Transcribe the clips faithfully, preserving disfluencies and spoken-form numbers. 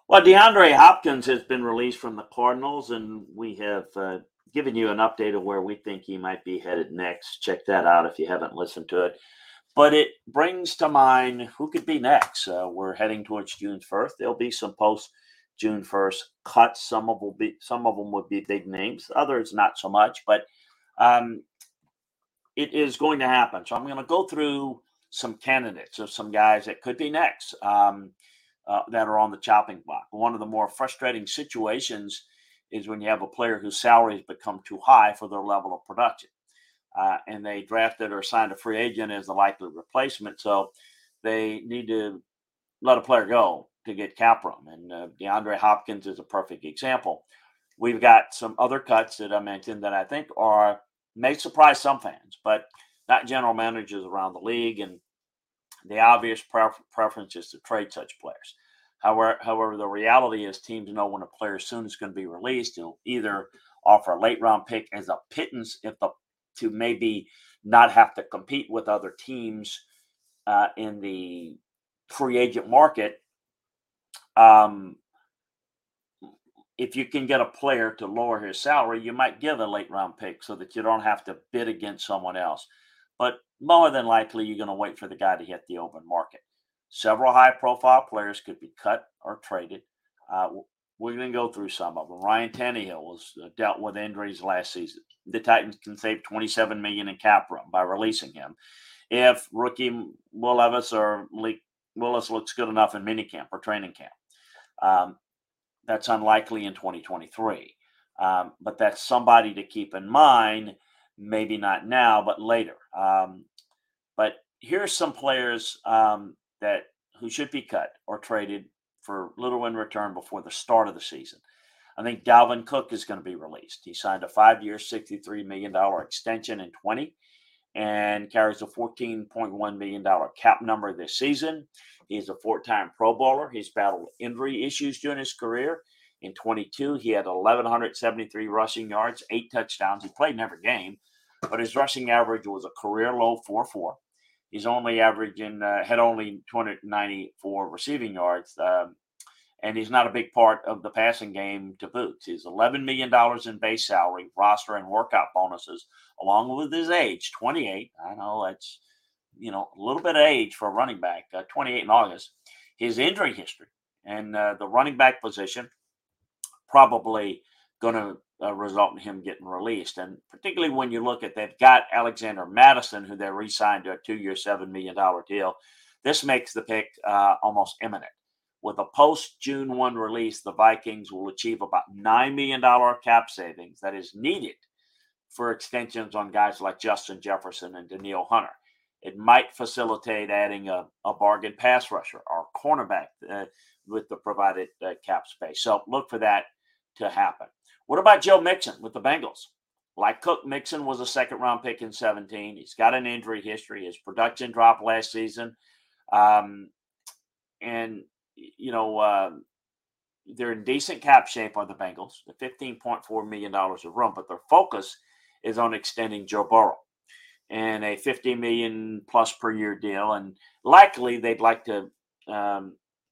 Well, DeAndre Hopkins has been released from the Cardinals, and we have uh, given you an update of where we think he might be headed next. Check that out if you haven't listened to it. But it brings to mind who could be next. Uh, we're heading towards June first. There'll be some post June first cuts. Some of will be some of them would be big names, others not so much. But um, it is going to happen. So I'm going to go through some candidates of some guys that could be next. Um, uh, that are on the chopping block. One of the more frustrating situations is when you have a player whose salaries become too high for their level of production. Uh, and they drafted or signed a free agent as the likely replacement. So they need to let a player go to get cap room. And uh, DeAndre Hopkins is a perfect example. We've got some other cuts that I mentioned that I think are may surprise some fans, but not general managers around the league. And the obvious pref- preference is to trade such players. However, however, the reality is teams know when a player soon is going to be released. They'll either offer a late round pick as a pittance if the to maybe not have to compete with other teams uh, in the free agent market. Um, if you can get a player to lower his salary, you might give a late round pick so that you don't have to bid against someone else. But more than likely, you're going to wait for the guy to hit the open market. Several high profile players could be cut or traded. Uh, we're going to go through some of them. Ryan Tannehill was uh, dealt with injuries last season. The Titans can save twenty-seven million dollars in cap room by releasing him. If rookie Will Levis or Malik Willis looks good enough in minicamp or training camp. Um, that's unlikely in twenty twenty-three. Um, but that's somebody to keep in mind, maybe not now, but later. Um, but here's some players um, that who should be cut or traded for little in return before the start of the season. I think Dalvin Cook is going to be released. He signed a five-year, sixty-three million dollars extension in twenty and carries a fourteen point one million dollars cap number this season. He's a four-time Pro Bowler. He's battled injury issues during his career. In twenty-two, he had one thousand one hundred seventy-three rushing yards, eight touchdowns. He played in every game, but his rushing average was a career low four point four. He's only averaging, uh, had only two hundred ninety-four receiving yards, um, and he's not a big part of the passing game to boot. He's eleven million dollars in base salary, roster, and workout bonuses, along with his age, twenty-eight. I know that's, you know, a little bit of age for a running back, uh, twenty-eight in August. His injury history and uh, the running back position probably going to uh, result in him getting released. And particularly when you look at they've got Alexander Madison, who they re-signed to a two-year, seven million dollars deal. This makes the pick uh, almost imminent. With a post-June first release, the Vikings will achieve about nine million dollars cap savings that is needed for extensions on guys like Justin Jefferson and Danielle Hunter. It might facilitate adding a, a bargain pass rusher or cornerback uh, with the provided uh, cap space. So look for that to happen. What about Joe Mixon with the Bengals? Like Cook, Mixon was a second round pick in seventeen. He's got an injury history. His production dropped last season. Um, and, you know, uh, they're in decent cap shape on the Bengals, the fifteen point four million dollars of room, but their focus is on extending Joe Burrow and a fifty million plus per year deal. And likely they'd like to um,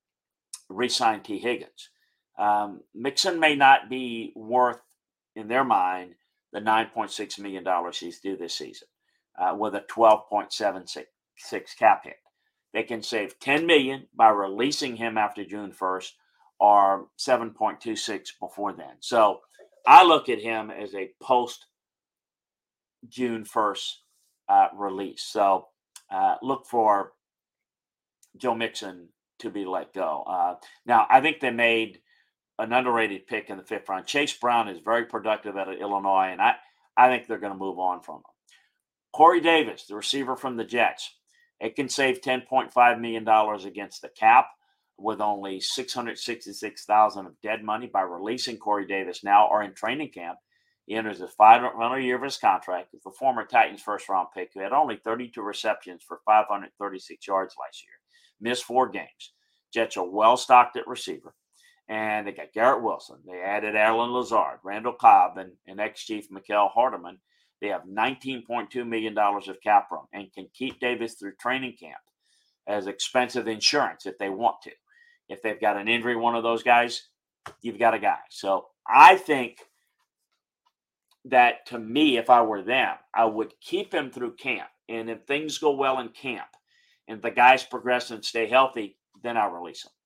re-sign T. Higgins. Um, Mixon may not be worth, in their mind, the nine point six million dollars he's due this season uh, with a twelve point seven six cap hit. They can save ten million dollars by releasing him after June first or seven point two six before then. So I look at him as a post June first uh, release. So uh, look for Joe Mixon to be let go. Uh, now, I think they made an underrated pick in the fifth round. Chase Brown is very productive out of Illinois, and I, I think they're going to move on from him. Corey Davis, the receiver from the Jets, it can save ten point five million dollars against the cap with only six hundred sixty-six thousand dollars of dead money by releasing Corey Davis now or in training camp. He enters his final year of his contract with the former Titans first-round pick who had only thirty-two receptions for five hundred thirty-six yards last year. Missed four games. Jets are well-stocked at receiver. And they got Garrett Wilson. They added Allen Lazard, Randall Cobb, and, and ex-chief Mikael Hardeman. They have nineteen point two million dollars of cap room and can keep Davis through training camp as expensive insurance if they want to. If they've got an injury, one of those guys, you've got a guy. So I think that, to me, if I were them, I would keep him through camp. And if things go well in camp and the guys progress and stay healthy, then I'll release him.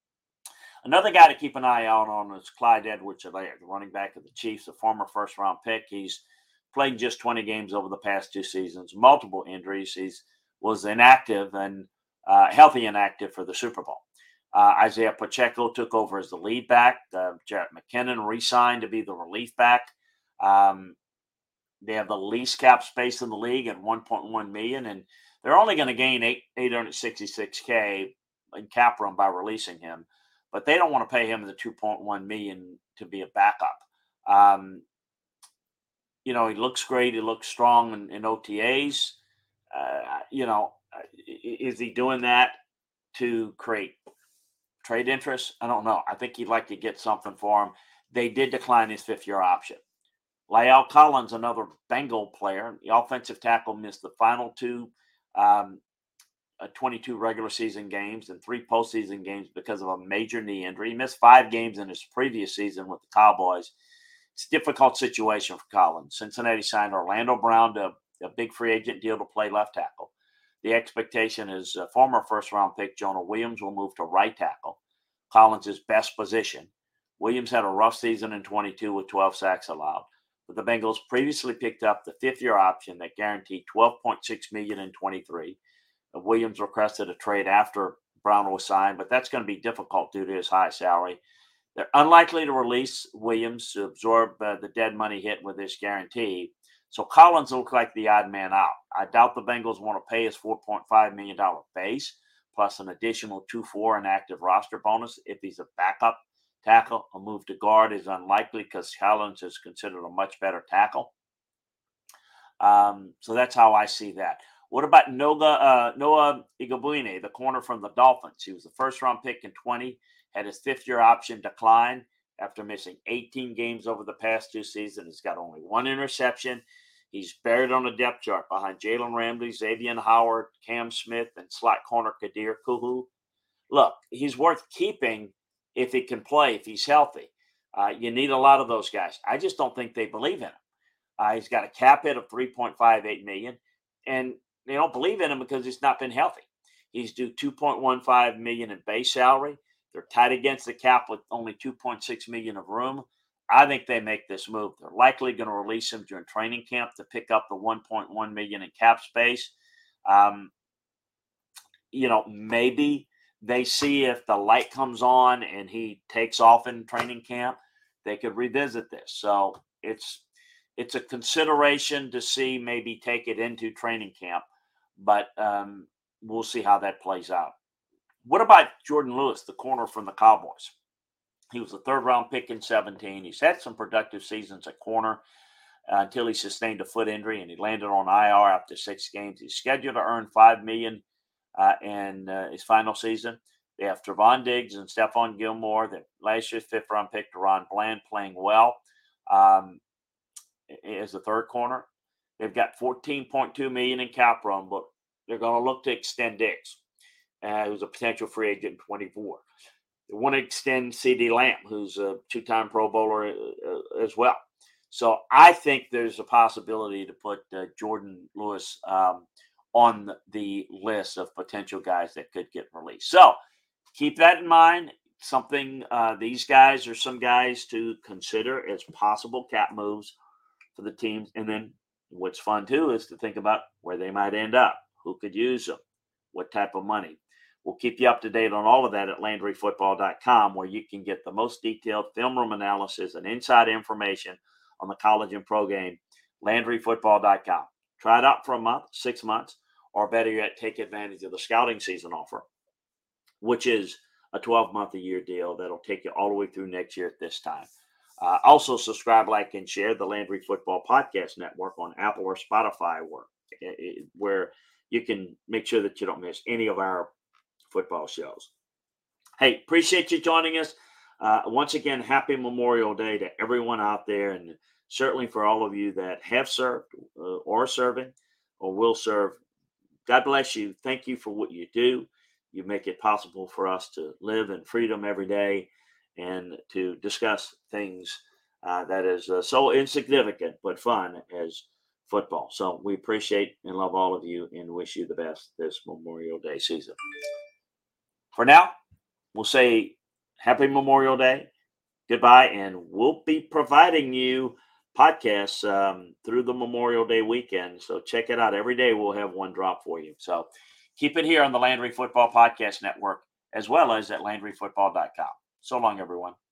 Another guy to keep an eye out on is Clyde Edwards-Helaire, the running back of the Chiefs, a former first-round pick. He's played just twenty games over the past two seasons, multiple injuries. He was inactive and uh, healthy inactive for the Super Bowl. Uh, Isaiah Pacheco took over as the lead back. Uh, Jarrett McKinnon re-signed to be the relief back. Um, they have the least cap space in the league at one point one million dollars, and they're only going to gain eight, eight hundred sixty-six thousand in cap room by releasing him. But they don't want to pay him the two point one million dollars to be a backup. Um, you know, he looks great. He looks strong in, in O T As. Uh, you know, is he doing that to create trade interest? I don't know. I think he'd like to get something for him. They did decline his fifth-year option. La'el Collins, another Bengal player, the offensive tackle, missed the final two um, uh, twenty-two regular season games and three postseason games because of a major knee injury. He missed five games in his previous season with the Cowboys. It's a difficult situation for Collins. Cincinnati signed Orlando Brown to a big free agent deal to play left tackle. The expectation is uh, former first-round pick Jonah Williams will move to right tackle, Collins' best position. Williams had a rough season in twenty-two with twelve sacks allowed. But the Bengals previously picked up the fifth-year option that guaranteed twelve point six million dollars in twenty-three. Uh, Williams requested a trade after Brown was signed, but that's going to be difficult due to his high salary. They're unlikely to release Williams to absorb uh, the dead money hit with this guarantee. So Collins looks like the odd man out. I doubt the Bengals want to pay his four point five million dollars base plus an additional two point four inactive roster bonus if he's a backup tackle. A move to guard is unlikely because Collins is considered a much better tackle. Um, so that's how I see that. What about Noga, uh, Noah Igabune, the corner from the Dolphins? He was the first-round pick in twenty, had his fifth-year option decline after missing eighteen games over the past two seasons. He's got only one interception. He's buried on the depth chart behind Jalen Ramsey, Xavier Howard, Cam Smith, and slot corner Kadir Kuhu. Look, he's worth keeping if he can play, if he's healthy. Uh, you need a lot of those guys. I just don't think they believe in him. Uh, he's got a cap hit of three point five eight million dollars, and they don't believe in him because he's not been healthy. He's due two point one five million dollars in base salary. They're tight against the cap with only two point six million dollars of room. I think they make this move. They're likely going to release him during training camp to pick up the one point one million dollars in cap space. Um, you know, maybe they see if the light comes on and he takes off in training camp, they could revisit this. So it's it's a consideration to see, maybe take it into training camp, but um, we'll see how that plays out. What about Jordan Lewis, the corner from the Cowboys? He was a third-round pick in seventeen. He's had some productive seasons at corner uh, until he sustained a foot injury, and he landed on I R after six games. He's scheduled to earn five million dollars uh, in uh, his final season. They have Trevon Diggs and Stephon Gilmore, the last year's fifth-round pick, Deron Bland, playing well um, as the third corner. They've got fourteen point two million dollars in cap room, but they're going to look to extend Diggs, uh, who's a potential free agent in twenty-four. They want to extend CeeDee Lamb, who's a two-time Pro Bowler uh, as well. So I think there's a possibility to put uh, Jordan Lewis um, on the list of potential guys that could get released. So keep that in mind. Something uh, these guys are some guys to consider as possible cap moves for the teams. And then what's fun, too, is to think about where they might end up, who could use them, what type of money. We'll keep you up to date on all of that at Landry Football dot com, where you can get the most detailed film room analysis and inside information on the college and pro game. Landry Football dot com. Try it out for a month, six months, or better yet, take advantage of the scouting season offer, which is a twelve-month-a-year deal that'll take you all the way through next year at this time. Uh, also, subscribe, like, and share the Landry Football Podcast Network on Apple or Spotify, where, where you can make sure that you don't miss any of our football shows. Hey, appreciate you joining us. Uh, once again, happy Memorial Day to everyone out there, and certainly for all of you that have served uh, or serving or will serve. God bless you. Thank you for what you do. you make it possible for us to live in freedom every day and to discuss things uh, that is uh, so insignificant but fun as football. So we appreciate and love all of you and wish you the best this Memorial Day season. For now, we'll say happy Memorial Day, goodbye, and we'll be providing you podcasts um, through the Memorial Day weekend. So check it out. Every day we'll have one drop for you. So keep it here on the Landry Football Podcast Network, as well as at landry football dot com. So long, everyone.